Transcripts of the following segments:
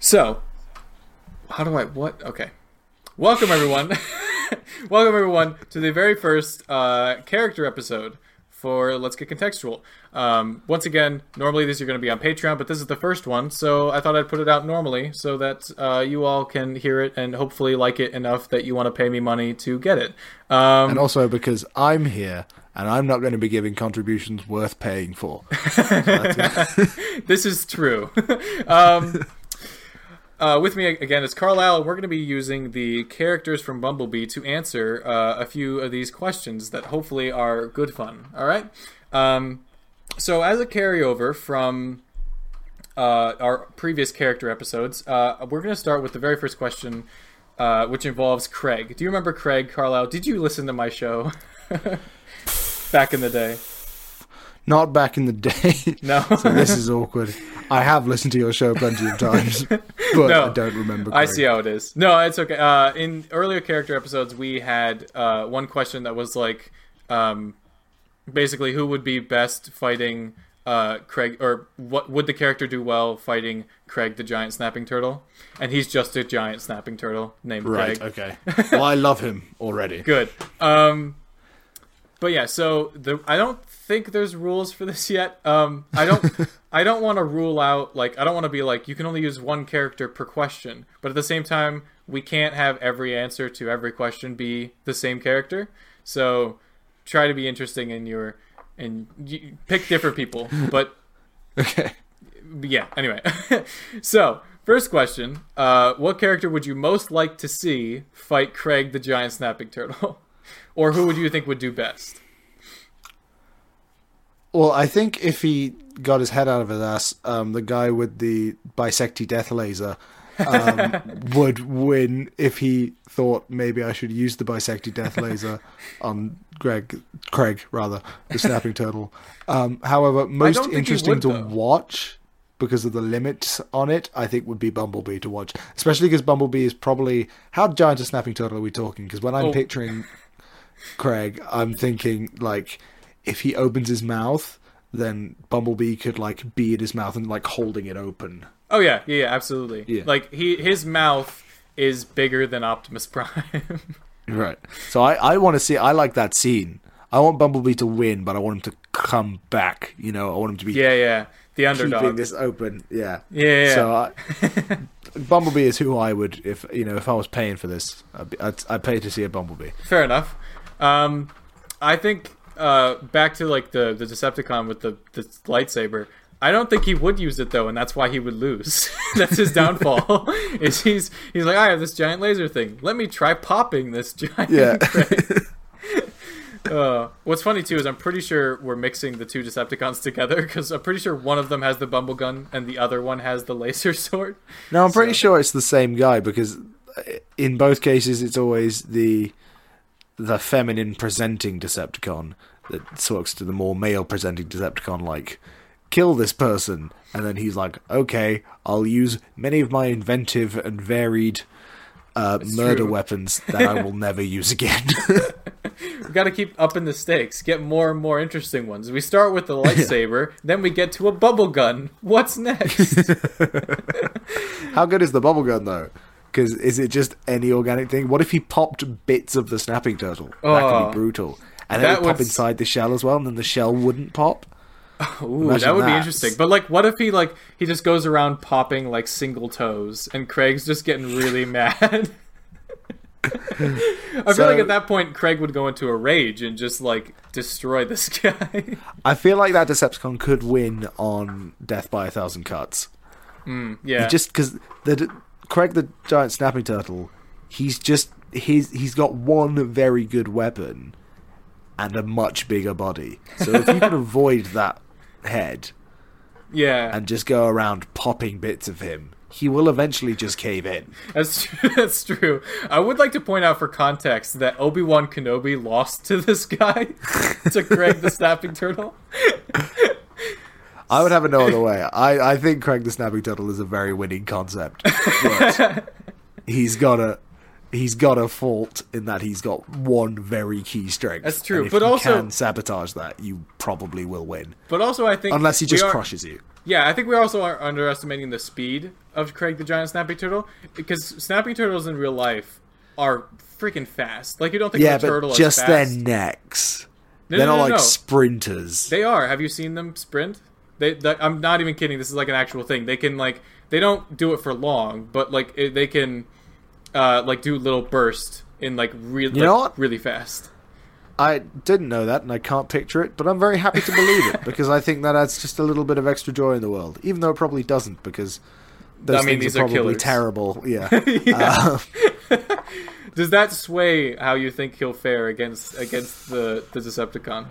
So, Okay. Welcome, everyone. Welcome, everyone, to the very first character episode for Let's Get Contextual. Once again, normally these are going to be on Patreon, but this is the first one, so I thought I'd put it out normally so that you all can hear it and hopefully like it enough that you want to pay me money to get it. And also because I'm here, and I'm not going to be giving contributions worth paying for. This is true. With me again is Carlisle, and we're going to be using the characters from Bumblebee to answer a few of these questions that hopefully are good fun. All right? So as a carryover from our previous character episodes, we're going to start with the very first question, which involves Craig. Do you remember Craig, Carlisle? Did you listen to my show back in the day? Not back in the day. No. So this is awkward. I have listened to your show plenty of times, but no, I don't remember. I see how it is. No, it's okay. In earlier character episodes, we had one question that was like, basically, who would be best fighting Craig, or what would the character do well fighting Craig the giant snapping turtle? And he's just a giant snapping turtle named Craig. Right, okay. Well, I love him already. Good. But yeah, so I don't think there's rules for this yet. I don't want to rule out, like, I don't want to be like, you can only use one character per question. But at the same time, we can't have every answer to every question be the same character. So try to be interesting and pick different people. But okay. Yeah, anyway. So, first question, what character would you most like to see fight Craig the giant snapping turtle? Or who would you think would do best? Well, I think if he got his head out of his ass, the guy with the bisecty death laser would win if he thought maybe I should use the bisecty death laser on Craig, the snapping turtle. However, most interesting to watch, because of the limits on it, I think would be Bumblebee to watch. Especially because Bumblebee is probably... How giant a snapping turtle are we talking? Because when I'm picturing Craig, I'm thinking, like... If he opens his mouth, then Bumblebee could like be in his mouth and like holding it open. Oh yeah, absolutely. Yeah. Like his mouth is bigger than Optimus Prime. Right. So I want to see. I like that scene. I want Bumblebee to win, but I want him to come back. You know, I want him to be the underdog, keeping this open. Yeah. So Bumblebee is who I would if I was paying for this. I'd pay to see a Bumblebee. Fair enough. I think. Back to like the Decepticon with the lightsaber. I don't think he would use it though, and that's why he would lose. That's his downfall. Is he's like, I have this giant laser thing. Let me try popping this giant. Yeah. What's funny too is I'm pretty sure we're mixing the two Decepticons together because I'm pretty sure one of them has the bumble gun and the other one has the laser sword. No, I'm pretty sure it's the same guy because in both cases it's always the feminine presenting Decepticon that talks to the more male presenting Decepticon like, kill this person, and then he's like, okay, I'll use many of my inventive and varied murder weapons that I will never use again. We gotta keep upping the stakes, get more and more interesting ones. We start with the lightsaber, then we get to a bubble gun. What's next? How good is the bubble gun though? Because is it just any organic thing? What if he popped bits of the snapping turtle? That could be brutal. And then it would pop inside the shell as well, and then the shell wouldn't pop. Ooh, that would be interesting. But like, what if he just goes around popping like single toes, and Craig's just getting really mad? I feel like at that point, Craig would go into a rage and just like destroy this guy. I feel like that Decepticon could win on Death by 1,000 Cuts. Yeah. Just because Craig the giant snapping turtle, he's got one very good weapon and a much bigger body. So if you can avoid that head, and just go around popping bits of him, he will eventually just cave in. That's true. I would like to point out for context that Obi-Wan Kenobi lost to this guy, to Craig the snapping turtle. I would have it no other way. I think Craig the Snapping Turtle is a very winning concept. But he's got a fault in that he's got one very key strength. That's true. And if you can sabotage that, you probably will win. But also I think... Unless he just crushes you. Yeah, I think we also are underestimating the speed of Craig the Giant Snapping Turtle, because snapping turtles in real life are freaking fast. Like, you don't think of a turtle but just as their fast. necks. No, They're no, not no, like no. sprinters. They are. Have you seen them sprint? I'm not even kidding. This is like an actual thing. They can like, they don't do it for long, but like they can like do little bursts in like really You know what? really fast. I didn't know that, and I can't picture it, but I'm very happy to believe it, because I think that adds just a little bit of extra joy in the world, even though it probably doesn't, because those things these are are probably killers. terrible. Yeah. Yeah. Does that sway how you think he'll fare against the Decepticon?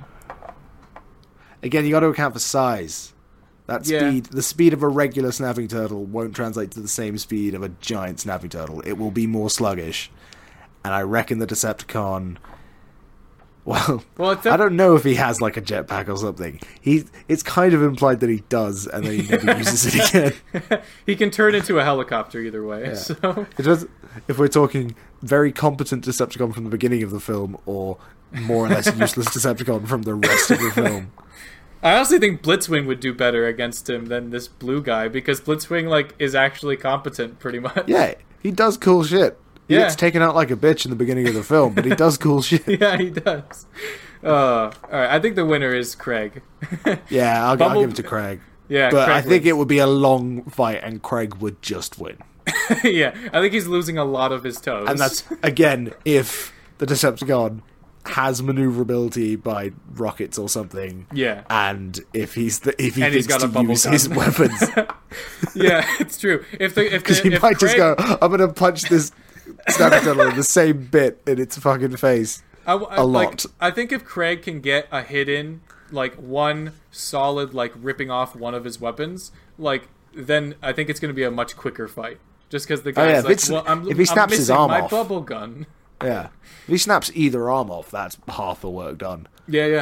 Again, you got to account for size. That speed, the speed of a regular snapping turtle won't translate to the same speed of a giant snapping turtle. It will be more sluggish. And I reckon the Decepticon... Well, I don't know if he has like a jetpack or something. It's kind of implied that he does, and then he never uses it again. He can turn into a helicopter either way. Yeah. So It does, if we're talking very competent Decepticon from the beginning of the film, or more or less useless Decepticon from the rest of the film. I honestly think Blitzwing would do better against him than this blue guy, because Blitzwing like is actually competent pretty much. Yeah, he does cool shit. He Yeah. gets taken out like a bitch in the beginning of the film, but he does cool shit. Yeah, he does. All right, I think the winner is Craig. Yeah, I'll Bumble- give it to Craig. Yeah, But Craig I think wins. it would be a long fight, and Craig would just win. Yeah, I think he's losing a lot of his toes. And that's, again, if the Decepticon has maneuverability by rockets or something. Yeah. And if he And thinks he's got a to bubble use gun. his weapons. Yeah, it's true. Because he might just go, I'm going to punch this snapping turtle in the same bit in its fucking face. a lot. Like, I think if Craig can get a hit in, like one solid, like ripping off one of his weapons, like then I think it's going to be a much quicker fight. Just because the guy's yeah, like, if he snaps his arm my off. bubble gun. Yeah. If he snaps either arm off, that's half the work done. Yeah.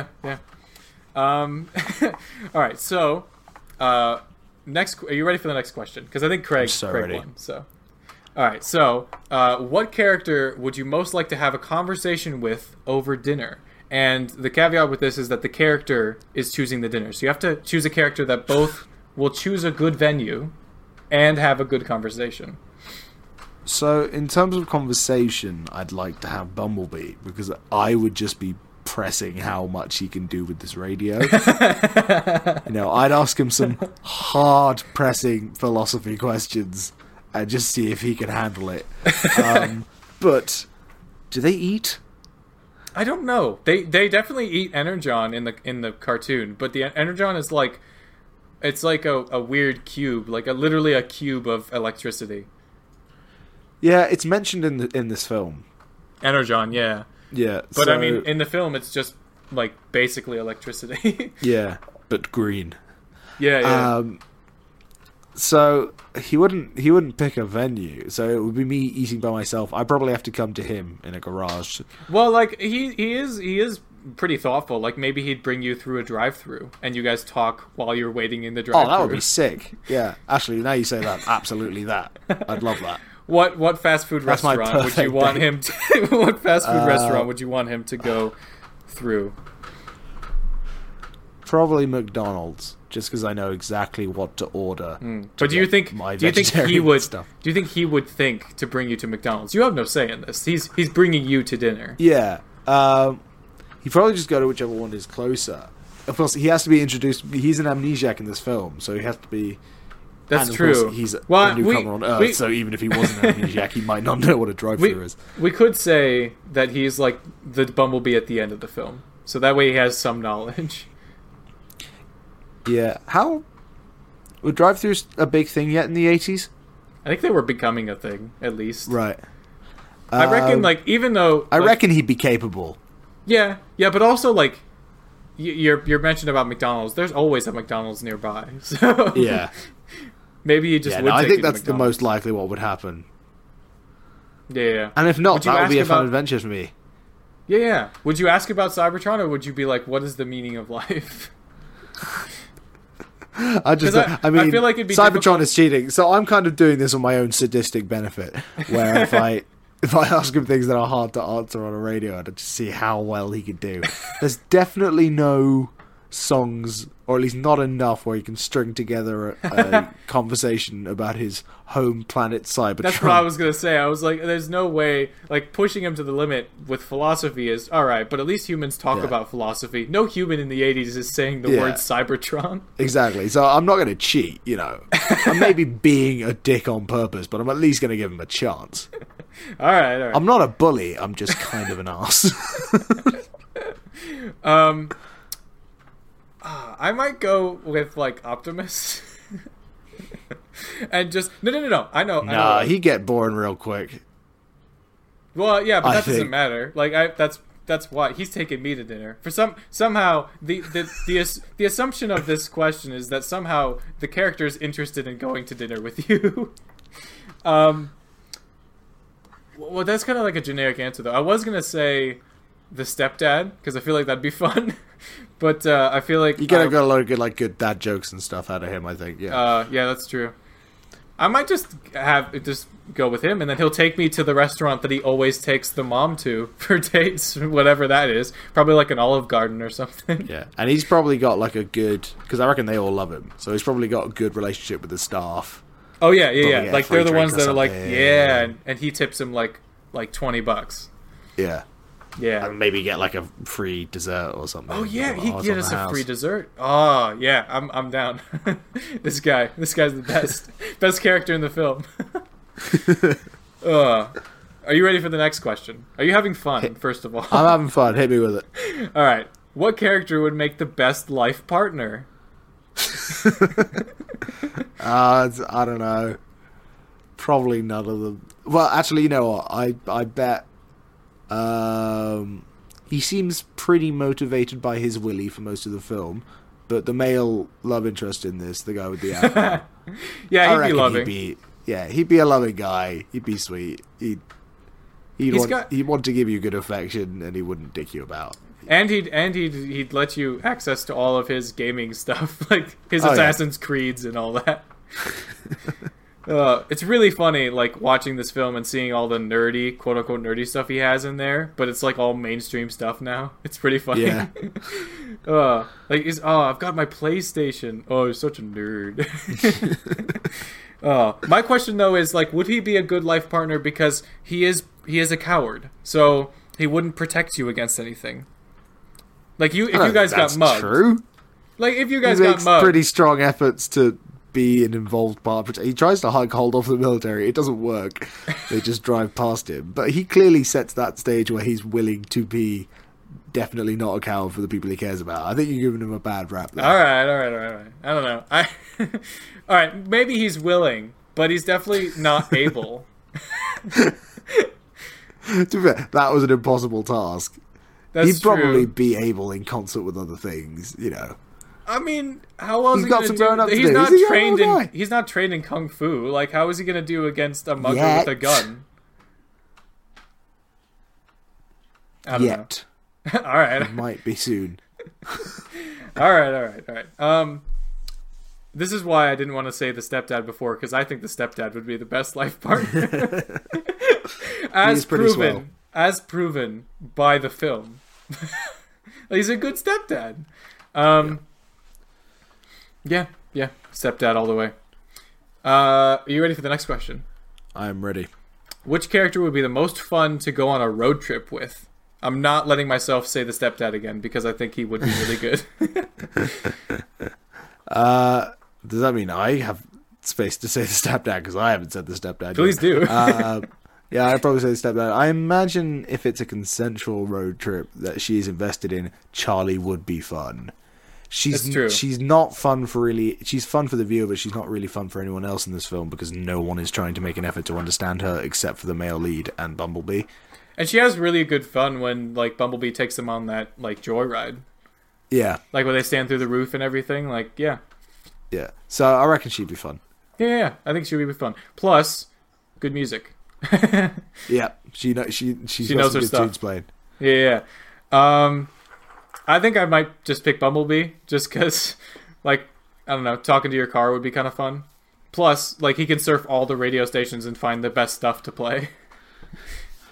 All right, so next, are you ready for the next question? Because I think Craig ready. won. So, all right, so what character would you most like to have a conversation with over dinner? And the caveat with this is that the character is choosing the dinner, so you have to choose a character that both will choose a good venue and have a good conversation. So, in terms of conversation, I'd like to have Bumblebee, because I would just be pressing how much he can do with this radio. I'd ask him some hard-pressing philosophy questions and just see if he can handle it. But, do they eat? I don't know. They definitely eat Energon in the cartoon, but the Energon is like, it's like a weird cube, like literally a cube of electricity. Yeah, it's mentioned in this film. Energon, yeah. Yeah, But I mean, in the film, it's just like basically electricity. yeah, but green. Yeah. So he wouldn't pick a venue. So it would be me eating by myself. I'd probably have to come to him in a garage. Well, like he is pretty thoughtful. Like maybe he'd bring you through a drive-through and you guys talk while you're waiting in the drive-through. Oh, that would be sick. Yeah, actually, now you say that, absolutely that. I'd love that. What fast food That's my restaurant would you perfect want date. him to? What fast food restaurant would you want him to go through? Probably McDonald's, just because I know exactly what to order. But do you think he vegetarian would? stuff. Do you think he would think to bring you to McDonald's? You have no say in this. He's bringing you to dinner. Yeah. He'd probably just go to whichever one is closer. Of course, he has to be introduced. He's an amnesiac in this film, so he has to be. That's and of true. course, he's a Well, newcomer on Earth, so even if he wasn't an amnesiac, he might not know what a drive-thru is. We could say that he's like the Bumblebee at the end of the film, so that way he has some knowledge. Yeah. How were drive-thrus a big thing yet in the 80s? I think they were becoming a thing, at least. Right. I reckon, like, even though I like, reckon he'd be capable. Yeah, but also like, you're mentioned about McDonald's. There's always a McDonald's nearby, so Yeah. maybe he just Yeah, would. no, I take think you to that's the McDonald's. most likely what would happen. Yeah. And if not, Would you that would be a ask fun about- adventure for me. Yeah. Would you ask about Cybertron, or would you be like, "What is the meaning of life?" I just, 'Cause I mean, feel like it'd be Cybertron difficult- is cheating, so I'm kind of doing this on my own sadistic benefit. Where if I ask him things that are hard to answer on a radio, I'd just see how well he could do. There's definitely no songs, or at least not enough where he can string together a conversation about his home planet Cybertron. That's what I was going to say. I was like, there's no way, like, pushing him to the limit with philosophy is, alright, but at least humans talk about philosophy. No human in the 80s is saying the word Cybertron. Exactly. So I'm not going to cheat, you know. I'm maybe being a dick on purpose, but I'm at least going to give him a chance. Alright. I'm not a bully, I'm just kind of an arse. I might go with, like, Optimus. And just... No. I know. He'd get boring real quick. Well, yeah, but that doesn't matter. Like, that's why he's taking me to dinner. For somehow the assumption of this question is that somehow the character is interested in going to dinner with you. Well, that's kind of like a generic answer, though. I was gonna say the stepdad because I feel like that'd be fun, but I feel like you gotta get a lot of good dad jokes and stuff out of him. I think, yeah. Yeah, that's true. I might just go with him, and then he'll take me to the restaurant that he always takes the mom to for dates, whatever that is. Probably like an Olive Garden or something. Yeah, and he's probably got like a good, because I reckon they all love him, so he's probably got a good relationship with the staff. Oh yeah. Like they're the ones that are like, and he tips him like $20. Yeah. Yeah. And maybe get like a free dessert or something. Oh yeah, he'd get us a free dessert. Oh yeah, I'm down. This guy's the best character in the film. Are you ready for the next question? Are you having fun? First of all, I'm having fun. Hit me with it. All right. What character would make the best life partner? I don't know. Probably none of them. Well, actually, you know what? I bet. He seems pretty motivated by his Willy for most of the film, but the male love interest in this, the guy with the afro, yeah, he'd be loving. He'd be a loving guy. He'd be sweet. He'd want to give you good affection, and he wouldn't dick you about. And he'd let you access to all of his gaming stuff, like his Assassin's Creeds and all that. It's really funny, like, watching this film and seeing all the nerdy, quote-unquote nerdy stuff he has in there, but it's, like, all mainstream stuff now. It's pretty funny. Yeah. I've got my PlayStation. Oh, you're such a nerd. My question, though, is, like, would he be a good life partner because he is a coward, so he wouldn't protect you against anything. Like, if you guys got mugged. True. Like, if you guys got mugged. Pretty strong efforts to be an involved part. He tries to hold off the military. It doesn't work. They just drive past him. But he clearly sets that stage where he's willing to be definitely not a coward for the people he cares about. I think you're giving him a bad rap there. All right. I don't know. All right, maybe he's willing, but he's definitely not able. To be fair, that was an impossible task. He'd probably be able in concert with other things, you know. I mean, how else is he going to do? He's not trained in kung fu. Like, how is he going to do against a mugger with a gun? I don't know. All right. It might be soon. All right. This is why I didn't want to say the stepdad before, because I think the stepdad would be the best life partner. As proven by the film. He's a good stepdad. Yeah, stepdad all the way. Are you ready for the next question? I am ready. Which character would be the most fun to go on a road trip with? I'm not letting myself say the stepdad again because I think he would be really good. Does that mean I have space to say the stepdad? Because I haven't said the stepdad. Please do. Yeah, I'd probably say the stepdad. I imagine if it's a consensual road trip that she's invested in, Charlie would be fun. That's true. She's not fun for really... She's fun for the viewer, but she's not really fun for anyone else in this film because no one is trying to make an effort to understand her except for the male lead and Bumblebee. And she has really good fun when, like, Bumblebee takes them on that, like, joyride. Yeah. Like, when they stand through the roof and everything. Like, yeah. Yeah. So I reckon she'd be fun. Yeah. I think she would be fun. Plus, good music. Yeah. She knows her stuff. Tunes playing. Yeah. I think I might just pick Bumblebee, just because, like, I don't know, talking to your car would be kind of fun. Plus, like, he can surf all the radio stations and find the best stuff to play.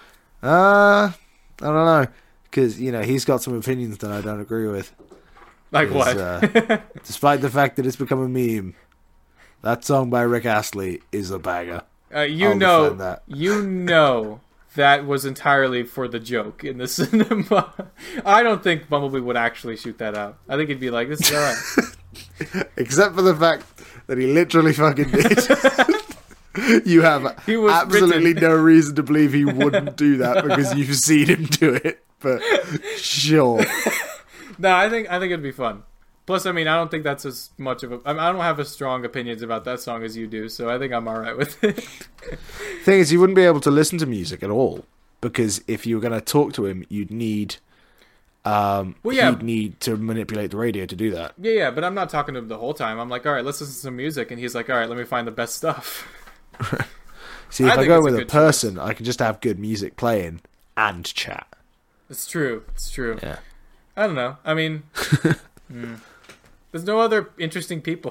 I don't know, because, you know, he's got some opinions that I don't agree with. Like is, what? Despite the fact that it's become a meme, that song by Rick Astley is a banger. You know that was entirely for the joke in the cinema. I don't think Bumblebee would actually shoot that out. I think he'd be like, this is alright. Except for the fact that he literally fucking did. You have absolutely no reason to believe he wouldn't do that because you've seen him do it. But sure. No, I think it'd be fun. Plus, I mean, I don't think that's as much of a... I don't have as strong opinions about that song as you do, so I think I'm alright with it. Thing is, you wouldn't be able to listen to music at all, because if you were going to talk to him, you'd need... He'd need to manipulate the radio to do that. Yeah, but I'm not talking to him the whole time. I'm like, alright, let's listen to some music, and he's like, alright, let me find the best stuff. See, if I go with a person, I can just have good music playing and chat. It's true. Yeah. I don't know. I mean... There's no other interesting people.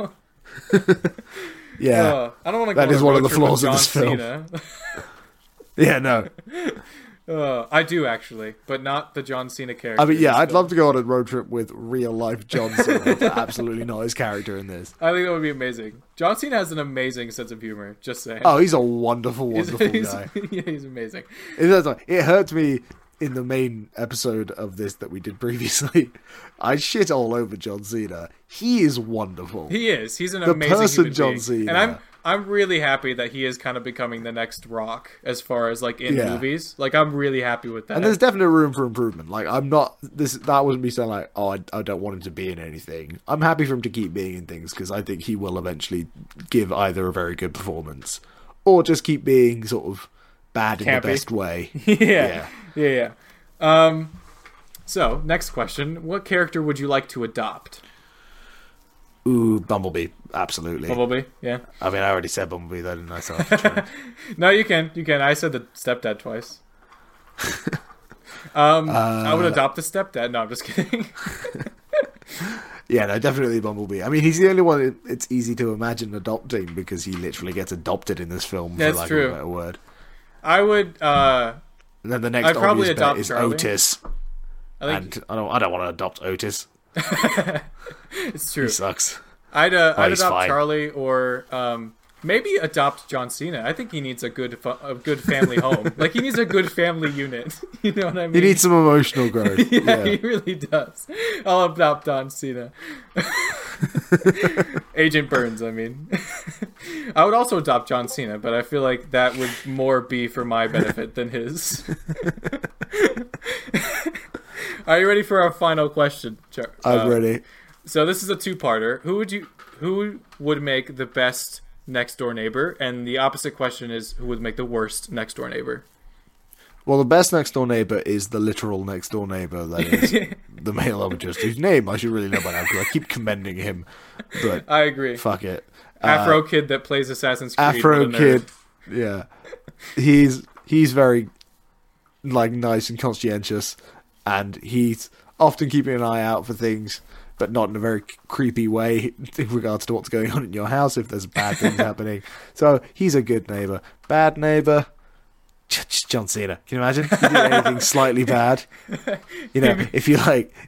Yeah. I don't want to go that is one of the flaws of this film. Cena. Yeah, no. I do, actually, but not the John Cena character. I mean, yeah, I'd love to go on a road trip with real-life John Cena. Absolutely not his character in this. I think that would be amazing. John Cena has an amazing sense of humor, just saying. Oh, he's a wonderful guy. Yeah, he's amazing. It hurts me in the main episode of this that we did previously. I shit all over John Cena. He is wonderful. He is. He's an amazing person human John being. Cena. And I'm really happy that he is kind of becoming the next Rock as far as like in movies. Like I'm really happy with that. And there's definitely room for improvement. Like that wasn't me saying like, oh, I don't want him to be in anything. I'm happy for him to keep being in things because I think he will eventually give either a very good performance or just keep being sort of bad in the best way. Yeah. So, next question. What character would you like to adopt? Ooh, Bumblebee. Absolutely. Bumblebee, yeah. I mean, I already said Bumblebee, though, didn't I? So No, you can. I said the stepdad twice. I would adopt the stepdad. No, I'm just kidding. Yeah, no, definitely Bumblebee. I mean, he's the only one it's easy to imagine adopting because he literally gets adopted in this film, for lack of a better word. I would... And then the next obvious bet is Charlie. Otis. And I don't want to adopt Otis. It's true. He sucks. I'd adopt fine. Charlie or maybe adopt John Cena. I think he needs a good family home. Like he needs a good family unit. You know what I mean? He needs some emotional growth. Yeah, he really does. I'll adopt John Cena. Agent Burns, I mean. I would also adopt John Cena, but I feel like that would more be for my benefit than his. Are you ready for our final question? I'm ready. So this is a two-parter. Who would make the best next door neighbor? And the opposite question is who would make the worst next door neighbor? Well, the best next door neighbor is the literal next door neighbor. That is the male just whose name I should really know by now because I keep commending him. But I agree. Fuck it. Afro kid that plays Assassin's Creed. Afro kid. Yeah, he's very like nice and conscientious, and he's often keeping an eye out for things, but not in a very creepy way in regards to what's going on in your house if there's bad things happening. So he's a good neighbor. Bad neighbor. John Cena. Can you imagine? If you did anything slightly bad, you know, if you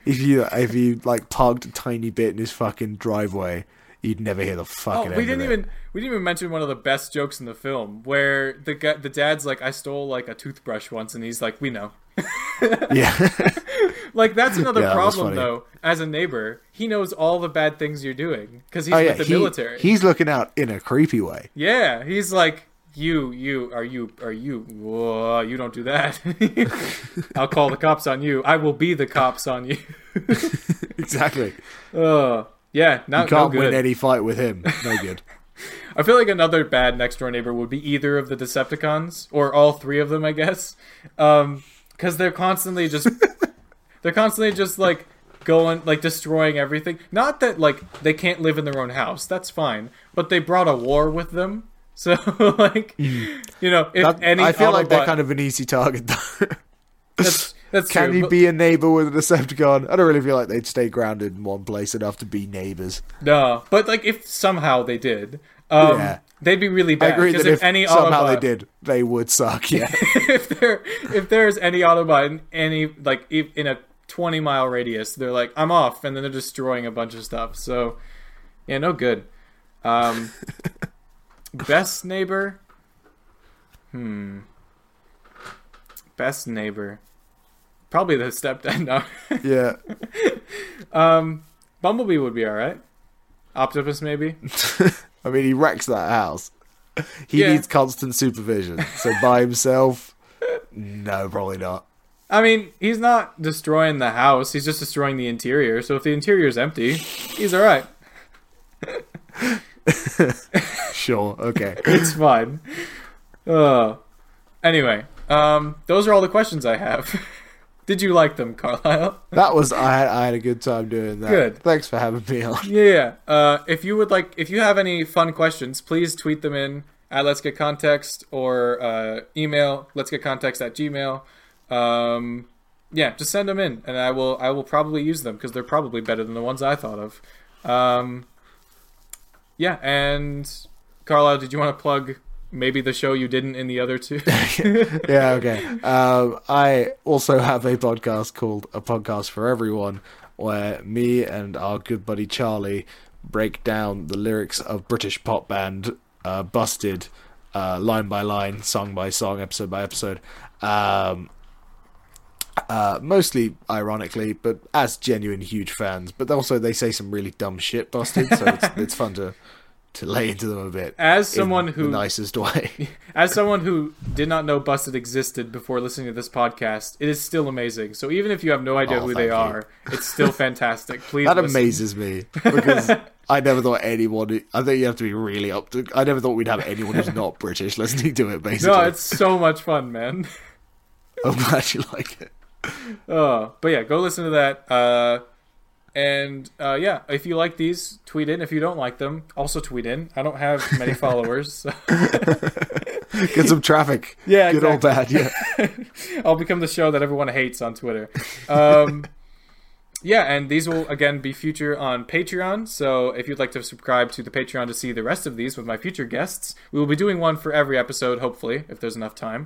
parked a tiny bit in his fucking driveway, you'd never hear the fucking end we didn't even mention one of the best jokes in the film where the dad's like, I stole like a toothbrush once, and he's like, we know. Yeah. Like that's another problem though. As a neighbor, he knows all the bad things you're doing because he's with the military. He's looking out in a creepy way. Yeah, he's like, you whoa, you don't do that. I'll call the cops on you. I will be the cops on you. Exactly. Yeah, you can't win any fight with him. No good. I feel like another bad next door neighbor would be either of the Decepticons or all three of them, I guess, because they're constantly just like going like destroying everything. Not that like they can't live in their own house. That's fine, but they brought a war with them. So, like, you know, I feel like they're kind of an easy target, though. That's Can true, you be a neighbor with a Decepticon? I don't really feel like they'd stay grounded in one place enough to be neighbors. No, but, like, if somehow they did, they'd be really bad. I agree that if somehow they did, they would suck, yeah. if there's any Autobot in any, like, in a 20-mile radius. They're like, I'm off, and then they're destroying a bunch of stuff. So, yeah, no good. Best neighbor? Best neighbor. Probably the stepdad, no. Yeah. Bumblebee would be alright. Optimus, maybe? I mean, he wrecks that house. He needs constant supervision. So by himself, no, probably not. I mean, he's not destroying the house. He's just destroying the interior. So if the interior is empty, he's alright. Sure, okay. It's fine. Anyway, those are all the questions I have. Did you like them, Carlisle? That was I had a good time doing that. Good. Thanks for having me on. Yeah. If you have any fun questions, please tweet them in at Let's Get Context or email letsgetcontext@gmail. Yeah, just send them in, and I will probably use them because they're probably better than the ones I thought of. Yeah, and Carlisle, did you want to plug maybe the show you didn't in the other two? Yeah, okay. I also have a podcast called A Podcast for Everyone, where me and our good buddy Charlie break down the lyrics of British pop band Busted, line by line, song by song, episode by episode. Mostly ironically, but as genuine huge fans. But also they say some really dumb shit, Busted, so it's fun to lay into them a bit. As someone who, the nicest way. As someone who did not know Busted existed before listening to this podcast, it is still amazing. So even if you have no idea who they are, it's still fantastic. Please that listen. amazes me, because I never thought anyone... I think you have to be really up to... I never thought we'd have anyone who's not British listening to it, basically. No, it's so much fun, man. I'm glad you like it. But yeah, go listen to that. And yeah, if you like these, tweet in. If you don't like them, also tweet in. I don't have many followers. So. Get some traffic. Yeah, good exactly. or bad. Yeah. I'll become the show that everyone hates on Twitter. Yeah, and these will again be featured on Patreon. So if you'd like to subscribe to the Patreon to see the rest of these with my future guests, we will be doing one for every episode, hopefully, if there's enough time.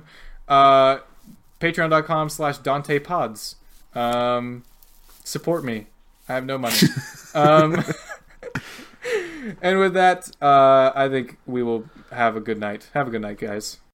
Patreon.com/DantePods. Support me. I have no money. And with that, I think we will have a good night. Have a good night, guys.